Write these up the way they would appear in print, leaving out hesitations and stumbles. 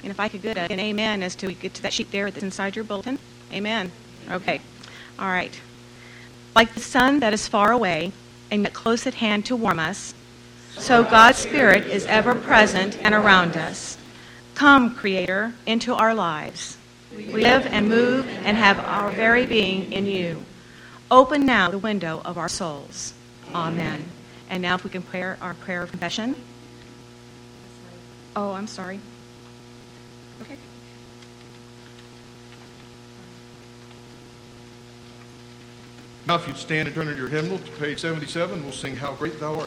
And if I could get an amen as to get to that sheet there that's inside your bulletin. Amen. Okay. All right. Like the sun that is far away and yet close at hand to warm us, so God's Spirit is ever present and around us. Come, Creator, into our lives. We live and move and have our very being in you. Open now the window of our souls. Amen. And now if we can pray our prayer of confession. Oh, I'm sorry. Okay. Now if you'd stand and turn in your hymnal to page 77, we'll sing How Great Thou Art.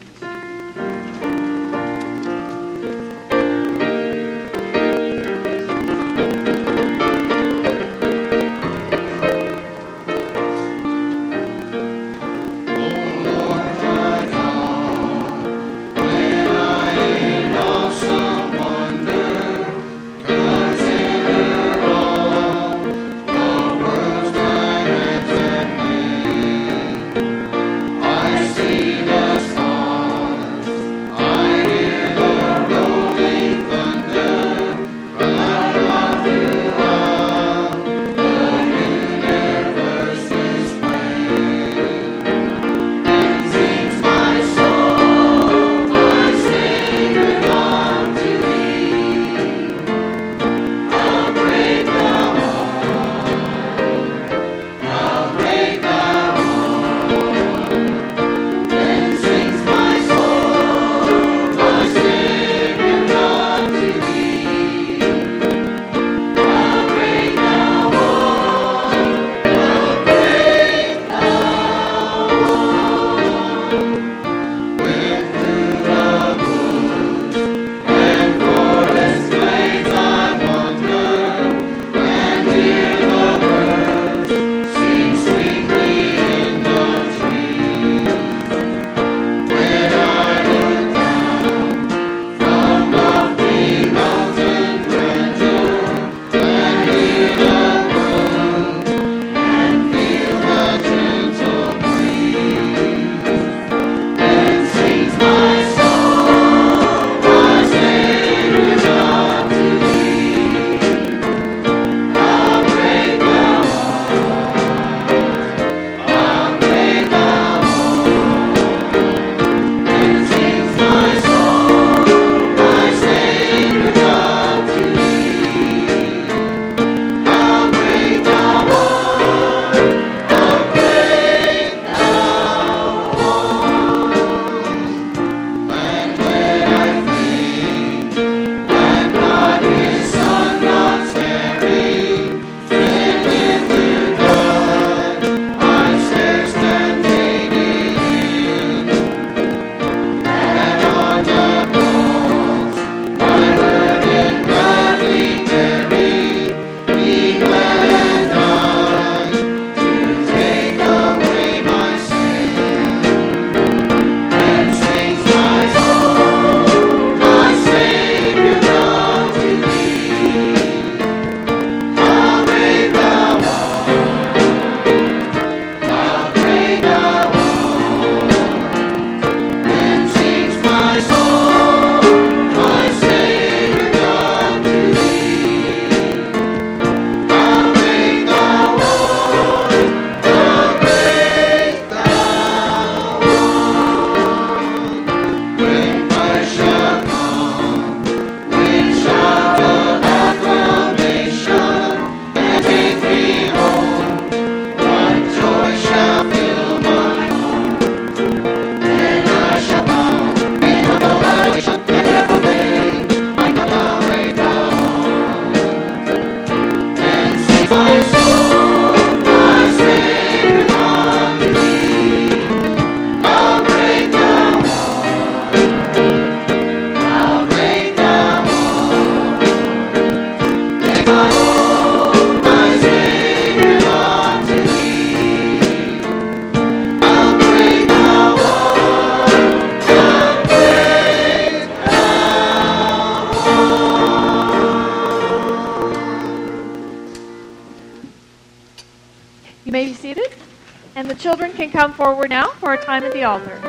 You may be seated, and the children can come forward now for a time at the altar.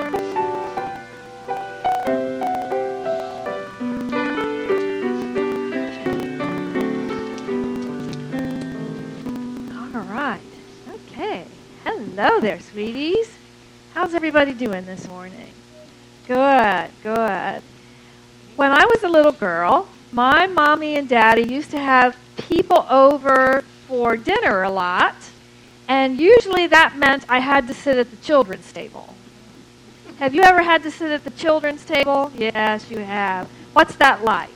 Hello there, sweeties. How's everybody doing this morning? Good, good. When I was a little girl, my mommy and daddy used to have people over for dinner a lot, and usually that meant I had to sit at the children's table. Have you ever had to sit at the children's table? Yes, you have. What's that like?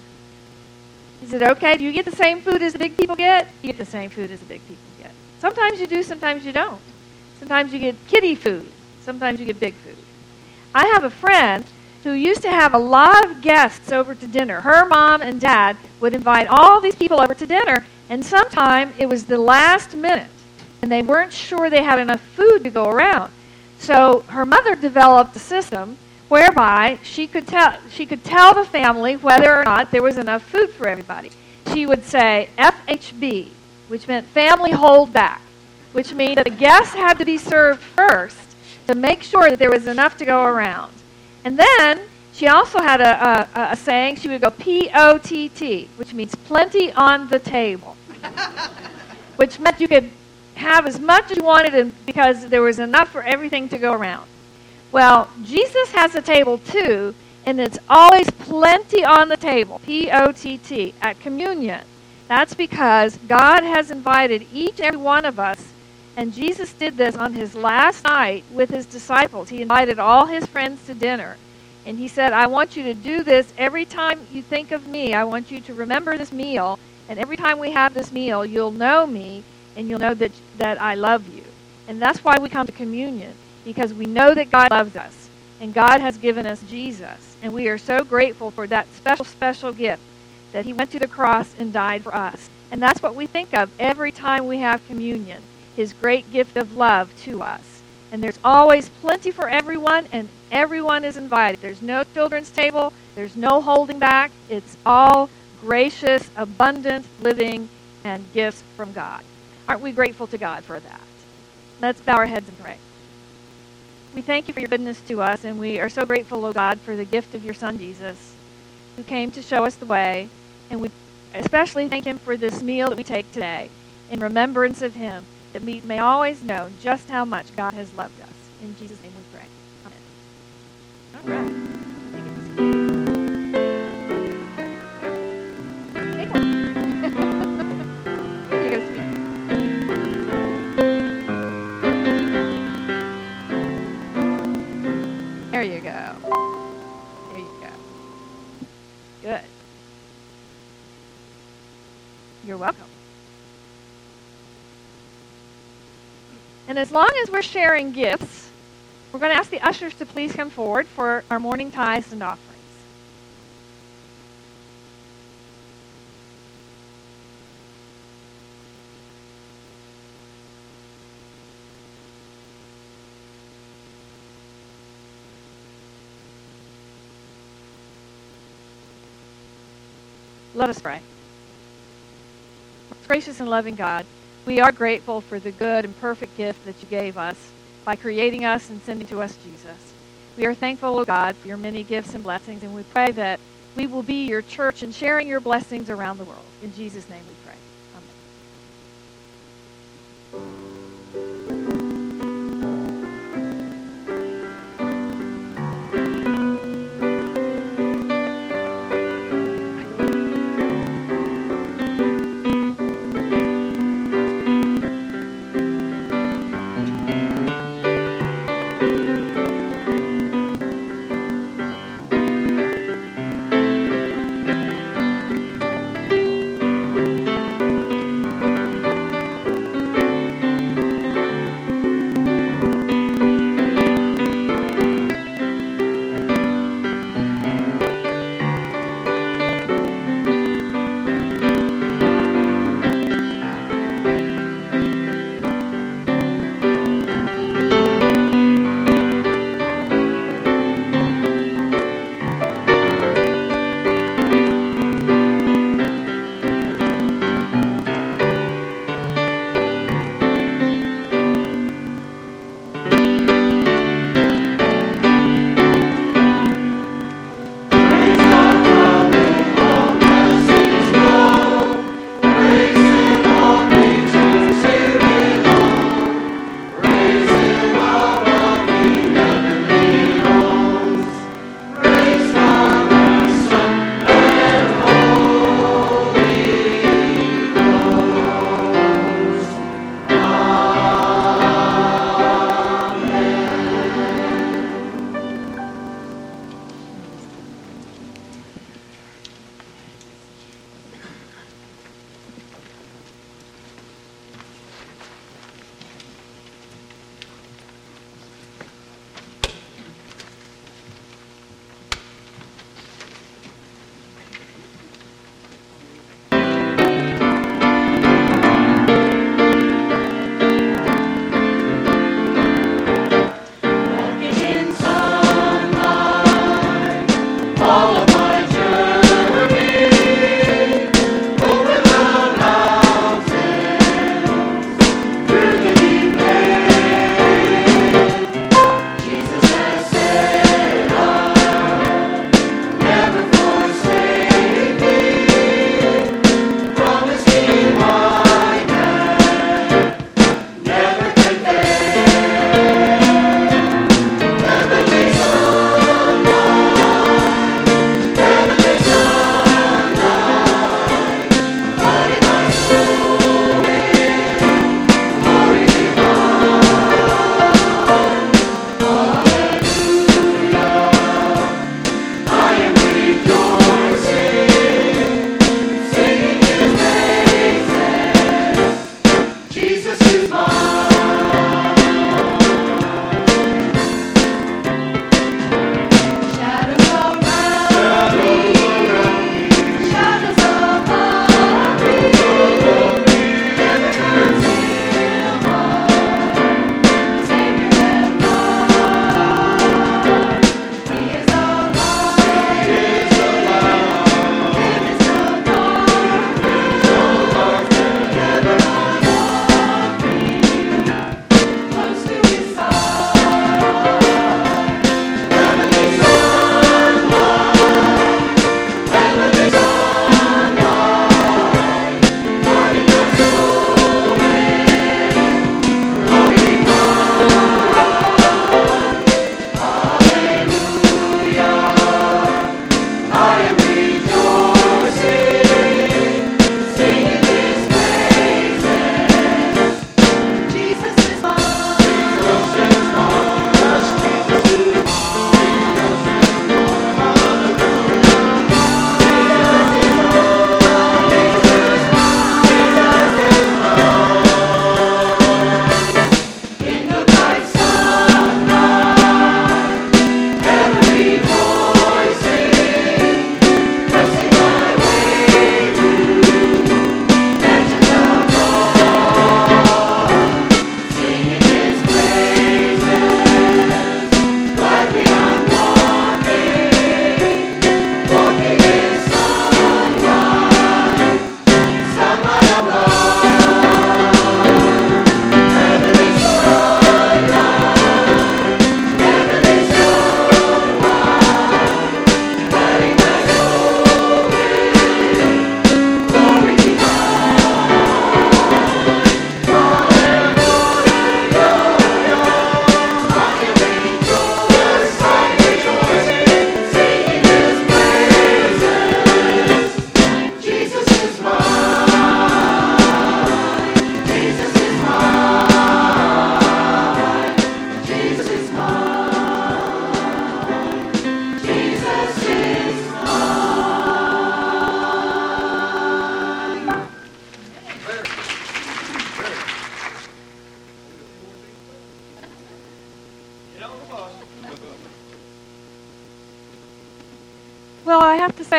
Is it okay? Do you get the same food as the big people get? You get the same food as the big people get. Sometimes you do, sometimes you don't. Sometimes you get kiddie food. Sometimes you get big food. I have a friend who used to have a lot of guests over to dinner. Her mom and dad would invite all these people over to dinner, and sometime it was the last minute, and they weren't sure they had enough food to go around. So her mother developed a system whereby she could tell the family whether or not there was enough food for everybody. She would say FHB, which meant family hold back, which means that the guests had to be served first to make sure that there was enough to go around. And then she also had a saying. She would go POTT, which means plenty on the table, which meant you could have as much as you wanted because there was enough for everything to go around. Well, Jesus has a table too, and it's always plenty on the table, POTT, at communion. That's because God has invited each and every one of us, and Jesus did this on his last night with his disciples. He invited all his friends to dinner, and he said, I want you to do this every time you think of me. I want you to remember this meal, and every time we have this meal, you'll know me, and you'll know that I love you. And that's why we come to communion, because we know that God loves us, and God has given us Jesus. And we are so grateful for that special, special gift that he went to the cross and died for us. And that's what we think of every time we have communion, his great gift of love to us. And there's always plenty for everyone, and everyone is invited. There's no children's table. There's no holding back. It's all gracious, abundant living and gifts from God. Aren't we grateful to God for that? Let's bow our heads and pray. We thank you for your goodness to us, and we are so grateful, O God, for the gift of your Son, Jesus, who came to show us the way. And we especially thank him for this meal that we take today in remembrance of him, that we may always know just how much God has loved us. In Jesus' name we pray. Amen. All right. Take one. Here you go, sweetie. There you go. There you go. Good. You're welcome. And as long as we're sharing gifts, we're going to ask the ushers to please come forward for our morning tithes and offerings. Let us pray. Gracious and loving God, we are grateful for the good and perfect gift that you gave us by creating us and sending to us Jesus. We are thankful, O God, for your many gifts and blessings, and we pray that we will be your church and sharing your blessings around the world. In Jesus' name we pray.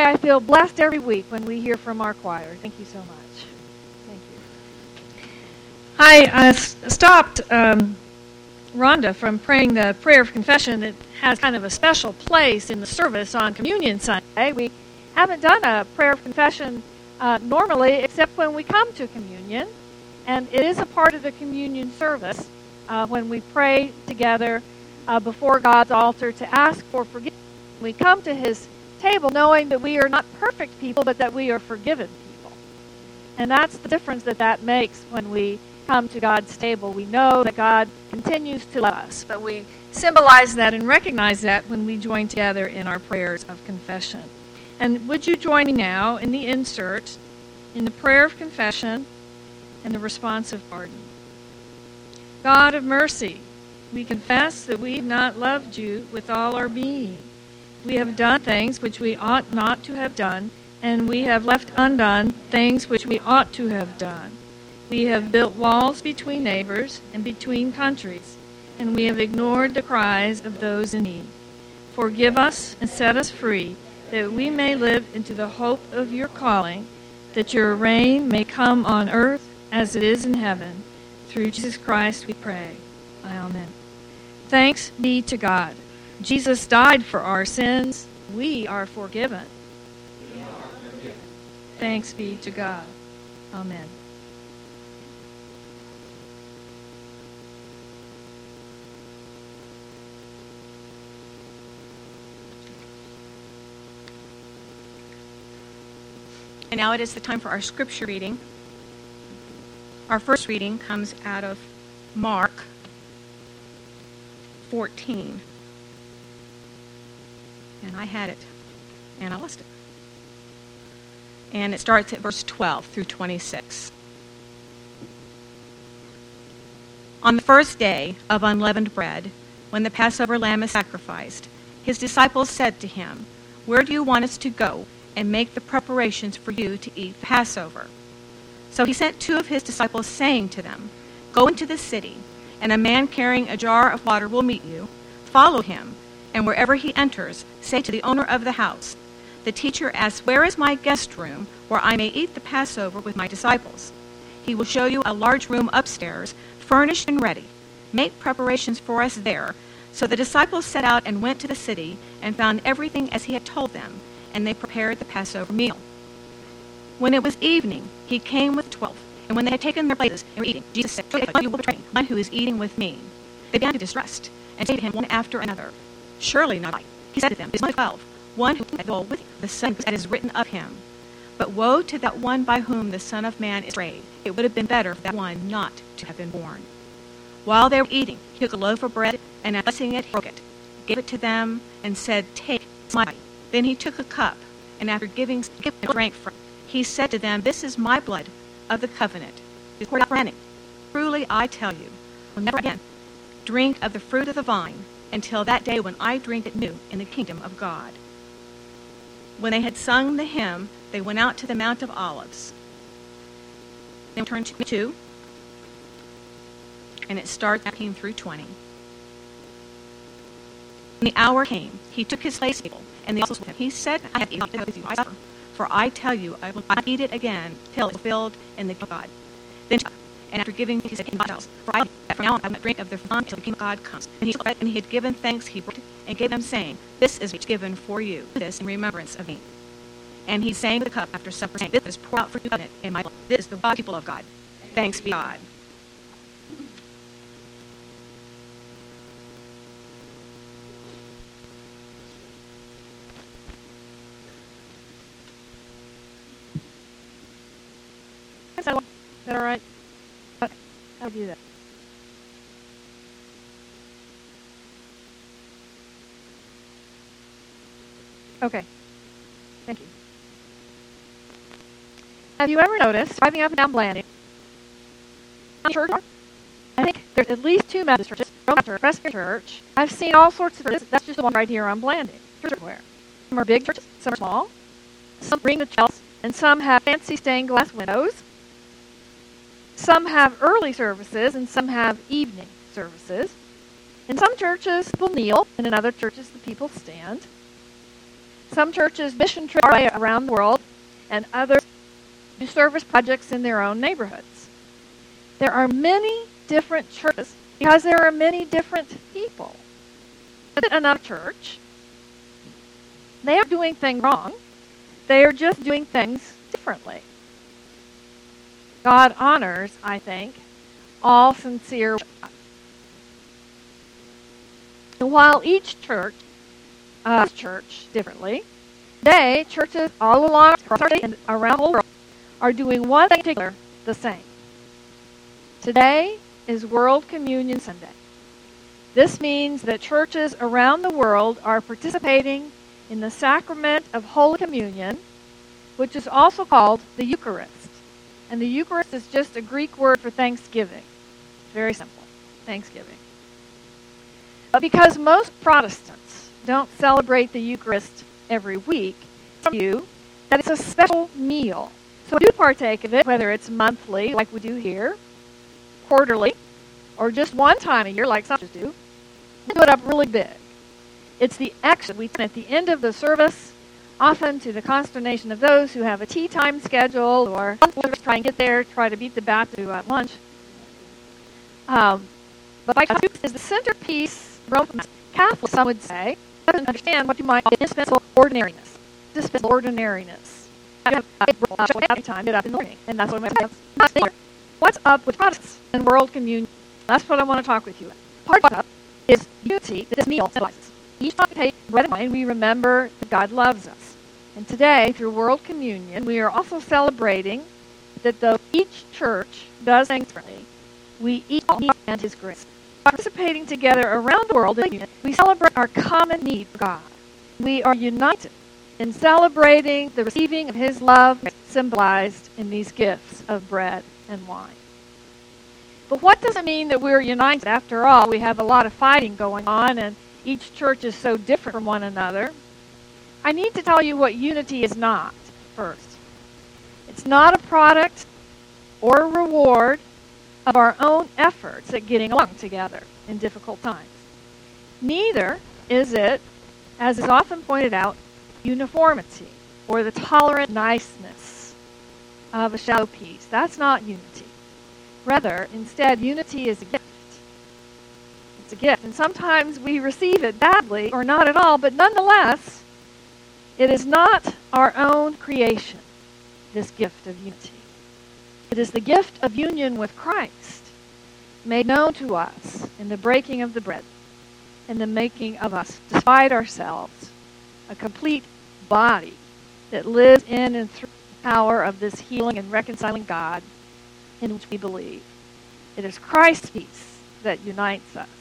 I feel blessed every week when we hear from our choir. Thank you so much. Thank you. I stopped Rhonda from praying the prayer of confession that has kind of a special place in the service on Communion Sunday. We haven't done a prayer of confession normally except when we come to communion, and it is a part of the communion service when we pray together before God's altar to ask for forgiveness. We come to his table knowing that we are not perfect people, but that we are forgiven people. And that's the difference that makes when we come to God's table. We know that God continues to love us, but we symbolize that and recognize that when we join together in our prayers of confession. And would you join me now in the insert, in the prayer of confession and the response of pardon? God of mercy, we confess that we have not loved you with all our being. We have done things which we ought not to have done, and we have left undone things which we ought to have done. We have built walls between neighbors and between countries, and we have ignored the cries of those in need. Forgive us and set us free, that we may live into the hope of your calling, that your reign may come on earth as it is in heaven. Through Jesus Christ we pray. Amen. Thanks be to God. Jesus died for our sins. We are forgiven. Thanks be to God. Amen. And now it is the time for our scripture reading. Our first reading comes out of Mark 14. And I had it, and I lost it. And it starts at verse 12 through 26. On the first day of unleavened bread, when the Passover lamb is sacrificed, his disciples said to him, "Where do you want us to go and make the preparations for you to eat the Passover?" So he sent two of his disciples, saying to them, "Go into the city, and a man carrying a jar of water will meet you. Follow him, and wherever he enters, say to the owner of the house, 'The teacher asks, where is my guest room, where I may eat the Passover with my disciples?' He will show you a large room upstairs, furnished and ready. Make preparations for us there." So the disciples set out and went to the city, and found everything as he had told them, and they prepared the Passover meal. When it was evening, he came with 12, and when they had taken their places and were eating, Jesus said, "One of you will betray me, one who is eating with me." They began to distrust, and say to him one after another, "Surely not I." He said to them, "It is not 12, one who will go with the Son, that is written of him. But woe to that one by whom the Son of Man is betrayed. It would have been better for that one not to have been born." While they were eating, he took a loaf of bread, and after blessing it, he broke it, gave it to them, and said, "Take, it's my body." Then he took a cup, and after giving drank from it. He said to them, "This is my blood of the covenant. It is poured out for many. Truly I tell you, will never again drink of the fruit of the vine until that day when I drink it new in the kingdom of God." When they had sung the hymn, they went out to the Mount of Olives. Then we turn to 2, and it starts 19 through 20. When the hour came, he took his place table, and the apostles with him. He said, "I have eaten with you, I suffer. For I tell you, I will not eat it again till it is fulfilled in the kingdom of God." Then, and after giving, he said, "In my house, for I know that from now on I will not drink of the fruit until the kingdom of God comes." And he took bread, and he had given thanks, he broke it, and gave them, saying, "This is given for you. Do this in remembrance of me." And he sang the cup after supper, saying, "This is poured out for you in my blood. This is the body people of God. Thanks be God." Is that all right? I'll do that. Okay. Thank you. Have you ever noticed, driving up and down Blanding, church? I think there's at least 2 Methodist churches, Roman Presbyterian Church. I've seen all sorts of churches. That's just the one right here on Blanding. Church everywhere. Some are big churches, some are small. Some ring the bells, and some have fancy stained glass windows. Some have early services, and some have evening services. In some churches, people kneel, and in other churches, the people stand. Some churches mission trips around the world, and others do service projects in their own neighborhoods. There are many different churches because there are many different people. But another church, they aren't doing things wrong. They are just doing things differently. God honors, I think, all sincere worship. And while each church differently, today churches all along our state and around the whole world are doing one thing in particular the same. Today is World Communion Sunday. This means that churches around the world are participating in the sacrament of Holy Communion, which is also called the Eucharist. And the Eucharist is just a Greek word for thanksgiving. Very simple. Thanksgiving. But because most Protestants don't celebrate the Eucharist every week, some of you, that it's a special meal. So do partake of it, whether it's monthly, like we do here, quarterly, or just one time a year, like some churches do. Do it up really big. It's the action we take at the end of the service, often to the consternation of those who have a tea time schedule or try and get there, try to beat the bat to lunch. But because Eucharist is the centerpiece, Roman Catholic, some would say, doesn't understand what you might call indispensable ordinariness. Indispensable ordinariness. You have a time, get up in the morning, and that's what I'm saying. What's up with Protestants and World Communion? That's what I want to talk with you about. Part of it is unity that this meal symbolizes. Each time we take bread and wine, we remember that God loves us. And today, through World Communion, we are also celebrating that though each church does things differently, we each and His grace. By participating together around the world in communion, we celebrate our common need for God. We are united in celebrating the receiving of His love symbolized in these gifts of bread and wine. But what does it mean that we're united? After all, we have a lot of fighting going on, and each church is so different from one another. I need to tell you what unity is not first. It's not a product or a reward of our own efforts at getting along together in difficult times. Neither is it, as is often pointed out, uniformity or the tolerant niceness of a shallow peace. That's not unity. Rather, instead, unity is a gift. It's a gift, and sometimes we receive it badly or not at all, but nonetheless, it is not our own creation, this gift of unity. It is the gift of union with Christ, made known to us in the breaking of the bread, in the making of us, despite ourselves, a complete body that lives in and through the power of this healing and reconciling God in which we believe. It is Christ's peace that unites us.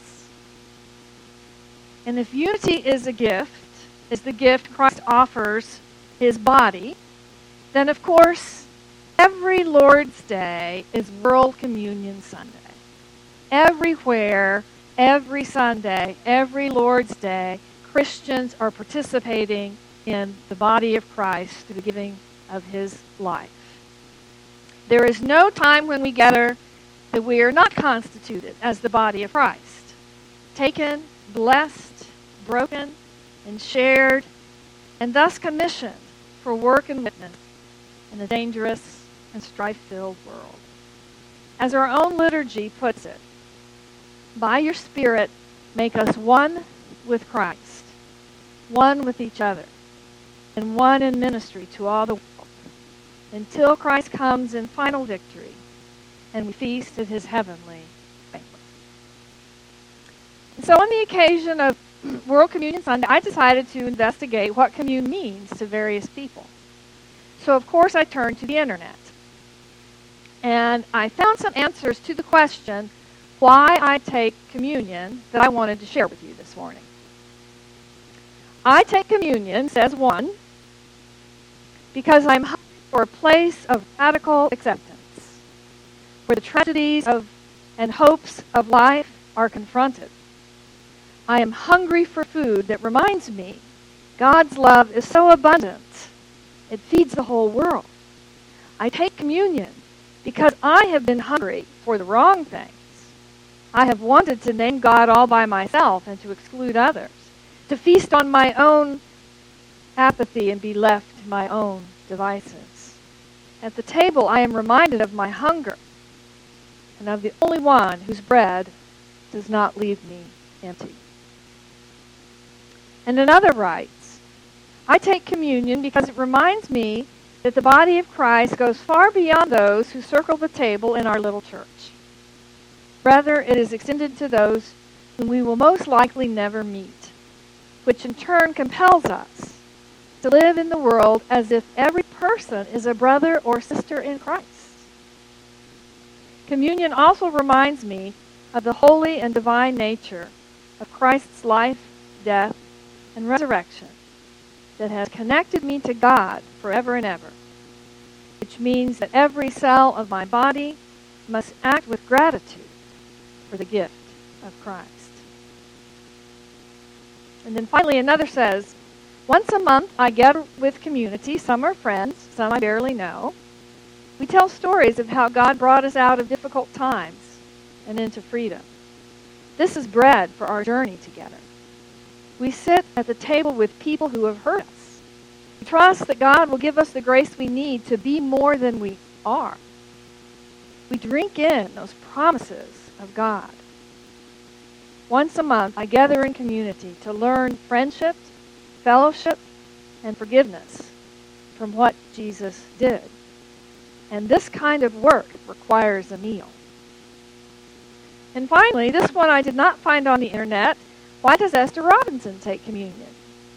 And if unity is a gift, is the gift Christ offers His body, then of course every Lord's Day is World Communion Sunday. Everywhere, every Sunday, every Lord's Day, Christians are participating in the body of Christ through the giving of His life. There is no time when we gather that we are not constituted as the body of Christ, taken, blessed, broken, and shared, and thus commissioned for work and witness in a dangerous and strife-filled world. As our own liturgy puts it, by your Spirit, make us one with Christ, one with each other, and one in ministry to all the world, until Christ comes in final victory and we feast at His heavenly banquet. And so on the occasion of World Communion Sunday, I decided to investigate what communion means to various people. So of course I turned to the internet. And I found some answers to the question, why I take communion, that I wanted to share with you this morning. I take communion, says one, because I'm hungry for a place of radical acceptance, where the tragedies and hopes of life are confronted. I am hungry for food that reminds me God's love is so abundant, it feeds the whole world. I take communion because I have been hungry for the wrong things. I have wanted to name God all by myself and to exclude others, to feast on my own apathy and be left to my own devices. At the table, I am reminded of my hunger and of the only one whose bread does not leave me empty. And another writes, I take communion because it reminds me that the body of Christ goes far beyond those who circle the table in our little church. Rather, it is extended to those whom we will most likely never meet, which in turn compels us to live in the world as if every person is a brother or sister in Christ. Communion also reminds me of the holy and divine nature of Christ's life, death, and resurrection that has connected me to God forever and ever, which means that every cell of my body must act with gratitude for the gift of Christ. And then finally another says, once a month I gather with community. Some are friends, some I barely know. We tell stories of how God brought us out of difficult times and into freedom. This is bread for our journey together. We sit at the table with people who have hurt us. We trust that God will give us the grace we need to be more than we are. We drink in those promises of God. Once a month, I gather in community to learn friendship, fellowship, and forgiveness from what Jesus did. And this kind of work requires a meal. And finally, this one I did not find on the internet. Why does Esther Robinson take communion?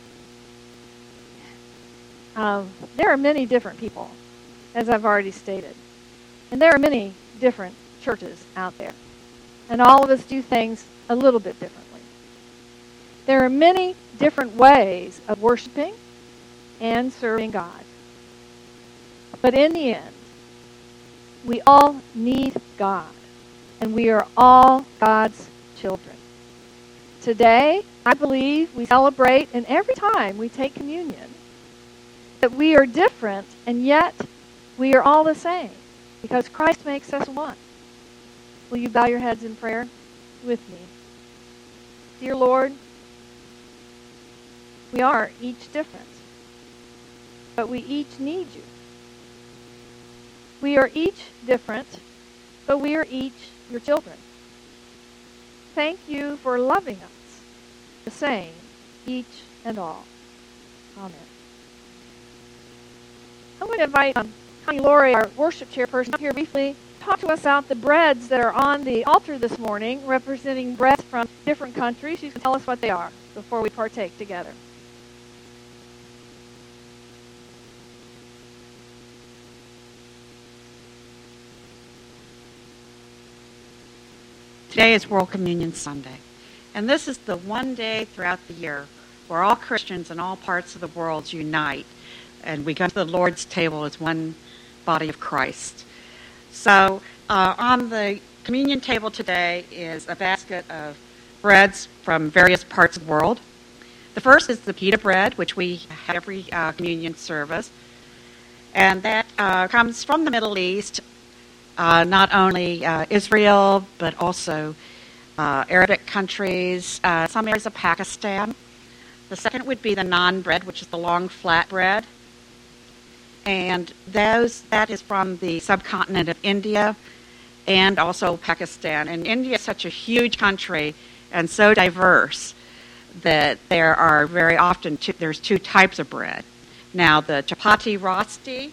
There are many different people, as I've already stated. And there are many different churches out there. And all of us do things a little bit differently. There are many different ways of worshiping and serving God. But in the end, we all need God. And we are all God's children. Today, I believe we celebrate, and every time we take communion, that we are different, and yet we are all the same, because Christ makes us one. Will you bow your heads in prayer with me? Dear Lord, we are each different, but we each need you. We are each different, but we are each your children. Thank you for loving us the same, each and all. Amen. I'm going to invite Connie Laurie, our worship chairperson, up here briefly to talk to us about the breads that are on the altar this morning, representing breads from different countries. You can tell us what they are before we partake together. Today is World Communion Sunday, and this is the one day throughout the year where all Christians in all parts of the world unite, and we come to the Lord's table as one body of Christ. So on the communion table today is a basket of breads from various parts of the world. The first is the pita bread, which we have every communion service, and that comes from the Middle East. Not only Israel, but also Arabic countries, some areas of Pakistan. The second would be the naan bread, which is the long flat bread. And that is from the subcontinent of India and also Pakistan. And India is such a huge country and so diverse that there are very often there's two types of bread. Now, the chapati roti,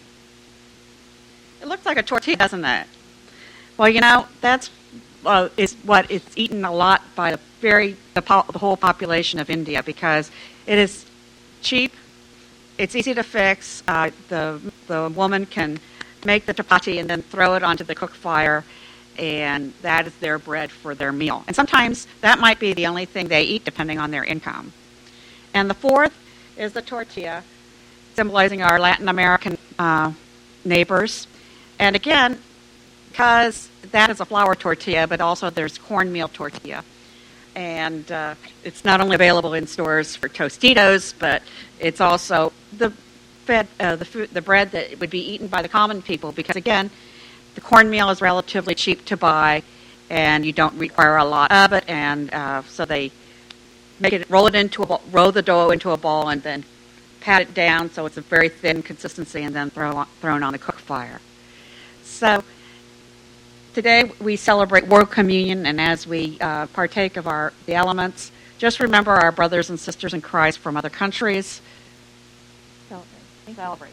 it looks like a tortilla, doesn't it? Well, you know, that's is what it's eaten a lot by the whole population of India, because it is cheap, it's easy to fix. The woman can make the chapati and then throw it onto the cook fire, and that is their bread for their meal. And sometimes that might be the only thing they eat, depending on their income. And the fourth is the tortilla, symbolizing our Latin American neighbors. And again, because that is a flour tortilla, but also there's cornmeal tortilla. And it's not only available in stores for Tostitos, but it's also the bread that would be eaten by the common people, because, again, the cornmeal is relatively cheap to buy, and you don't require a lot of it, and so they roll the dough into a ball and then pat it down so it's a very thin consistency, and then thrown on the cook fire. So today we celebrate World Communion, and as we partake of the elements, just remember our brothers and sisters in Christ from other countries. Celebrate.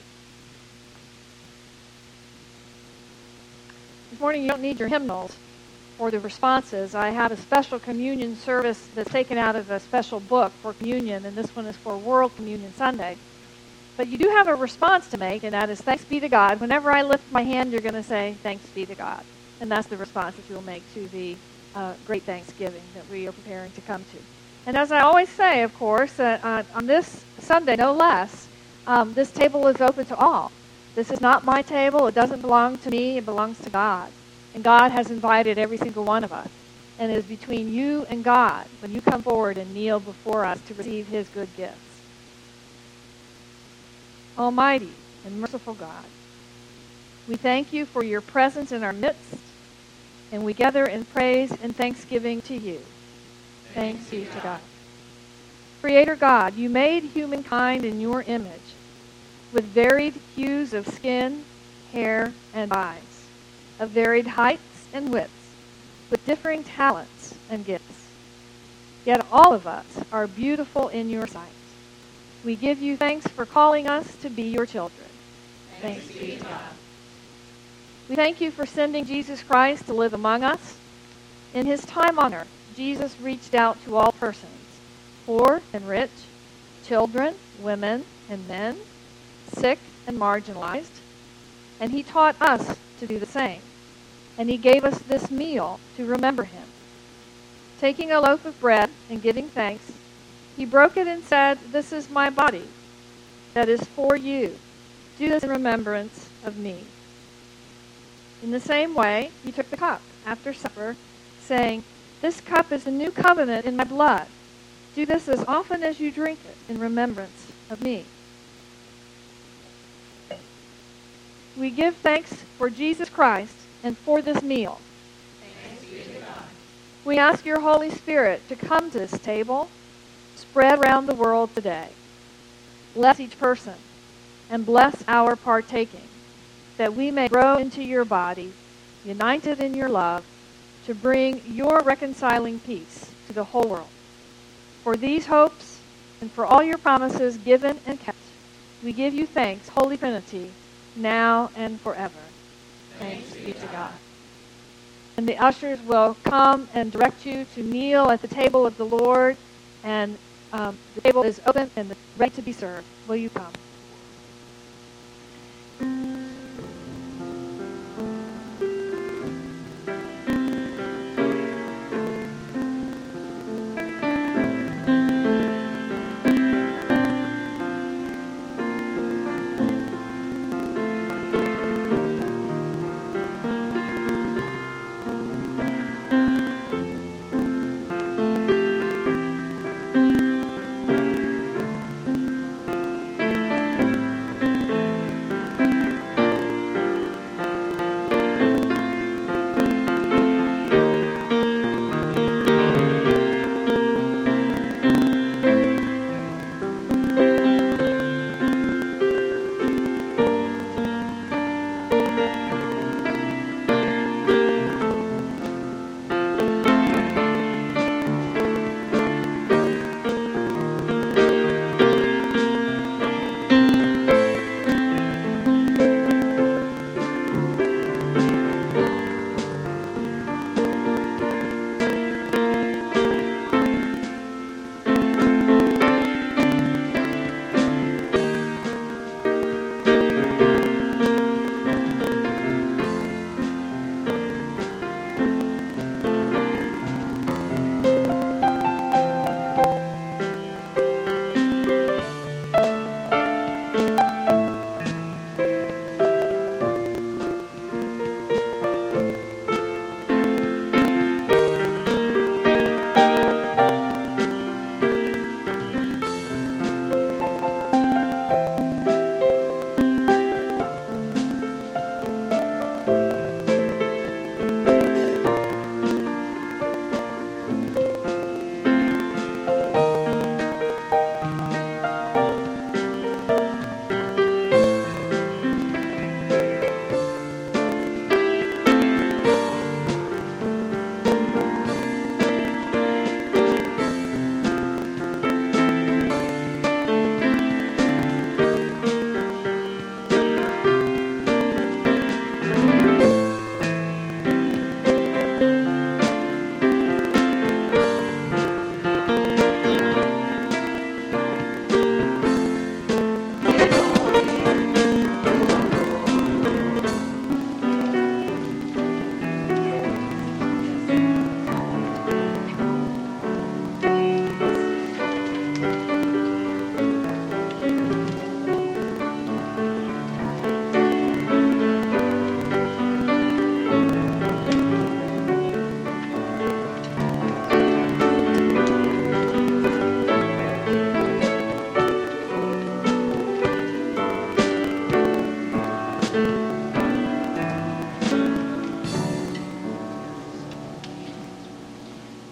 This morning you don't need your hymnals or the responses. I have a special communion service that's taken out of a special book for communion, and this one is for World Communion Sunday. But you do have a response to make, and that is thanks be to God. Whenever I lift my hand, you're going to say thanks be to God. And that's the response that you'll make to the great Thanksgiving that we are preparing to come to. And as I always say, of course, on this Sunday, no less, this table is open to all. This is not my table. It doesn't belong to me. It belongs to God. And God has invited every single one of us. And it is between you and God when you come forward and kneel before us to receive his good gifts. Almighty and merciful God, we thank you for your presence in our midst, and we gather in praise and thanksgiving to you. Thanks be to God. Creator God, you made humankind in your image with varied hues of skin, hair, and eyes, of varied heights and widths, with differing talents and gifts. Yet all of us are beautiful in your sight. We give you thanks for calling us to be your children. Thanks be to God. We thank you for sending Jesus Christ to live among us. In his time on earth, Jesus reached out to all persons, poor and rich, children, women, and men, sick and marginalized, and he taught us to do the same. And he gave us this meal to remember him. Taking a loaf of bread and giving thanks, he broke it and said, "This is my body that is for you. Do this in remembrance of me." In the same way, he took the cup after supper, saying, "This cup is the new covenant in my blood. Do this as often as you drink it in remembrance of me." We give thanks for Jesus Christ and for this meal. Thanks be to God. We ask your Holy Spirit to come to this table, spread around the world today. Bless each person and bless our partaking, that we may grow into your body, united in your love, to bring your reconciling peace to the whole world. For these hopes and for all your promises given and kept, we give you thanks, Holy Trinity, now and forever. Thanks be to God. And the ushers will come and direct you to kneel at the table of the Lord, and the table is open and ready to be served. Will you come?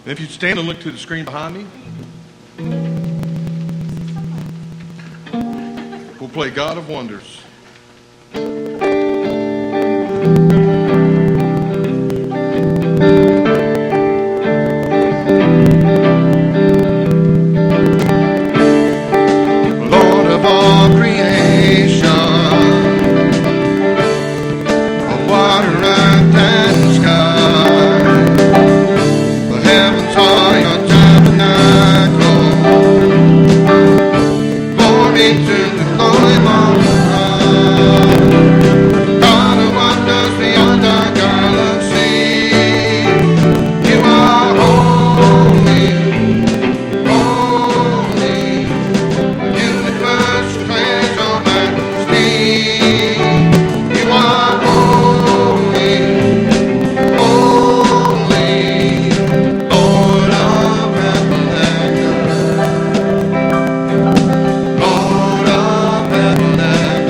And if you stand and look to the screen behind me, we'll play God of Wonders. Lord of all creation, of water, earth, and sky, the heavens are your tabernacle. Glory to the glory Most High. God of wonders beyond our galaxy, you are holy, holy. Universe praise your majesty. You are holy, holy, Lord of heaven and earth, Lord of heaven and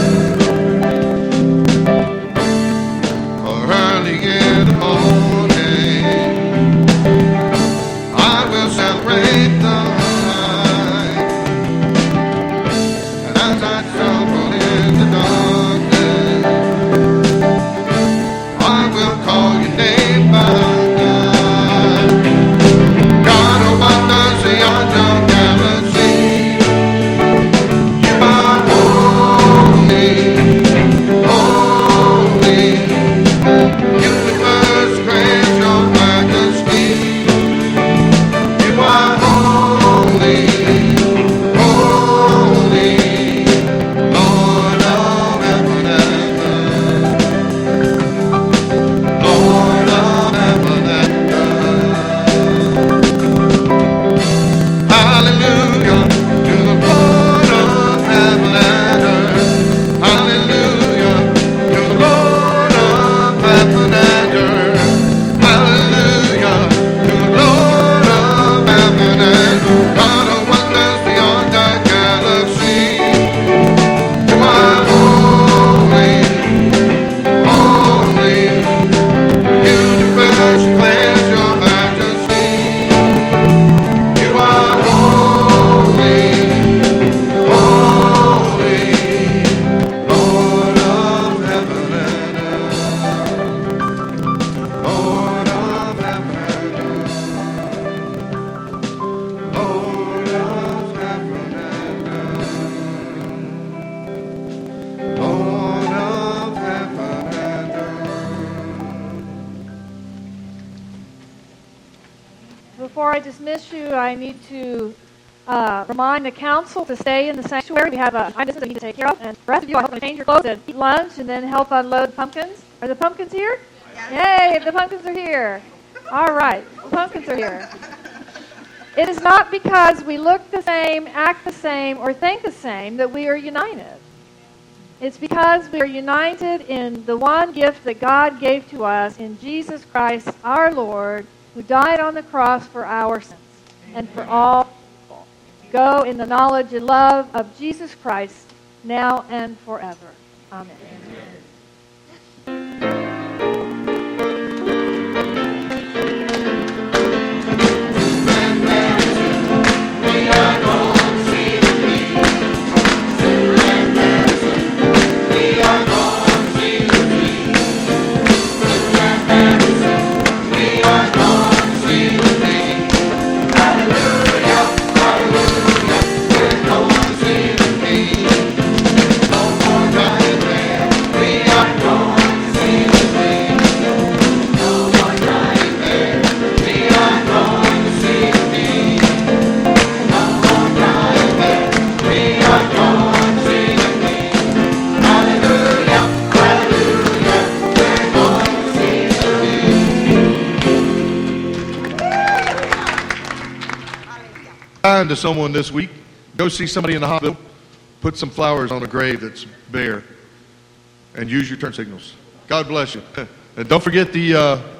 earth. For early in the morning, I will celebrate the light. And as I stumble in the darkness, I will call your name by night. God of wonders beyond your galaxy, you are holy, holy. Universe praise your majesty. You are holy, holy, Lord of heaven and earth, Lord of heaven and earth. Hallelujah to the Lord of heaven and earth. Hallelujah to the Lord of heaven and earth. Hallelujah to the Lord of heaven and earth. God of wonders beyond our galaxy, you are holy, holy. Universe declares your majesty. You are holy, holy, Lord of heaven and earth, Lord of heaven and earth, Lord of heaven and earth, Lord of heaven and earth. Before I dismiss you, I need to remind the council to stay in the sanctuary. We have business that we need to take care of. And the rest of you, I hope you change your clothes and eat lunch and then help unload pumpkins. Are the pumpkins here? Yay, the pumpkins are here. All right, the pumpkins are here. It is not because we look the same, act the same, or think the same that we are united. It's because we are united in the one gift that God gave to us in Jesus Christ, our Lord, who died on the cross for our sins and for all people. Go in the knowledge and love of Jesus Christ now and forever. Amen. Kind to someone this week. Go see somebody in the hospital. Put some flowers on a grave that's bare, and use your turn signals. God bless you. And don't forget the